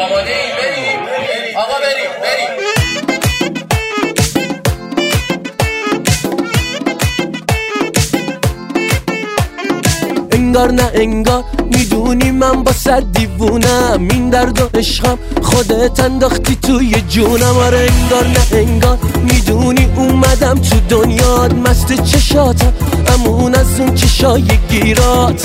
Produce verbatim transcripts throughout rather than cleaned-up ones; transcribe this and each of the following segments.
آماده ای؟ بریم آقا، بریم بریم. انگار نه انگار میدونی من با صد دیوونم، این درد و عشقم خودت انداختی توی جونم. آره انگار نه انگار میدونی اومدم تو دنیات، مست چشاتم امون از اون چشای گیرات.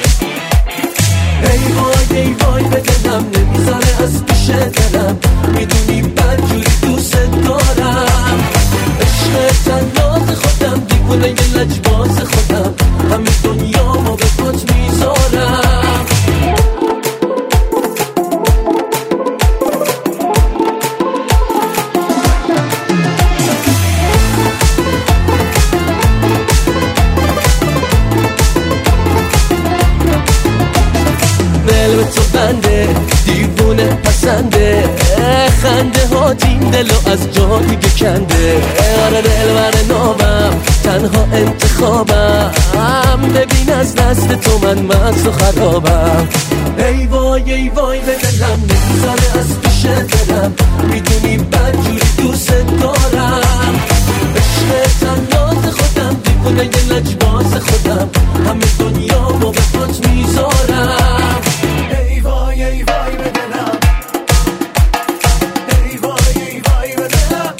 ای وای ای وای به دلم نمیذاره از پیش دلم، میدونی بدجوری دوست دارم. عشق تنات خودم، دیوونه یه لجباز خودم، همه دنیا ما به پات میذارم. دل به تو بنده، دیوونه پسنده، خنده ها این دلو از جا دیگه کنده. آره دل بر نابم، تنها انتخابم، ببین از دست تو من مست و خرابم. ای وای ای وای به دلم نمیذاره از پیش دلم، میدونی بدجوری دوست دارم. عشق تنات خودم، دیوونه یه لجباز خودم، همه دنیا ما به پات میذارم. ای وای ای وای به دلم، ای وای ای وای به دلم.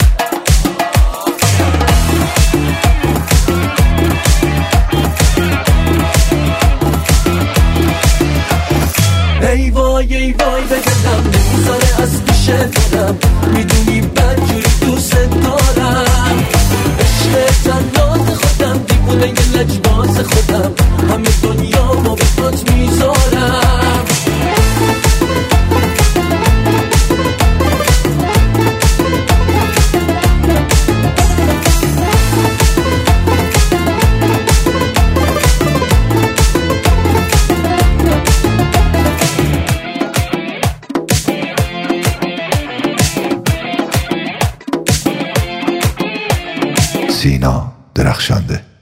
ای وای ای وای به دلم نمیذاره از پیش دلم، میدونی بدجوری دوست دارم. عشق تنات خودم، دیوونه یه لجباز خودم، همه دنیا ما به پات میذارم. سینا درخشنده.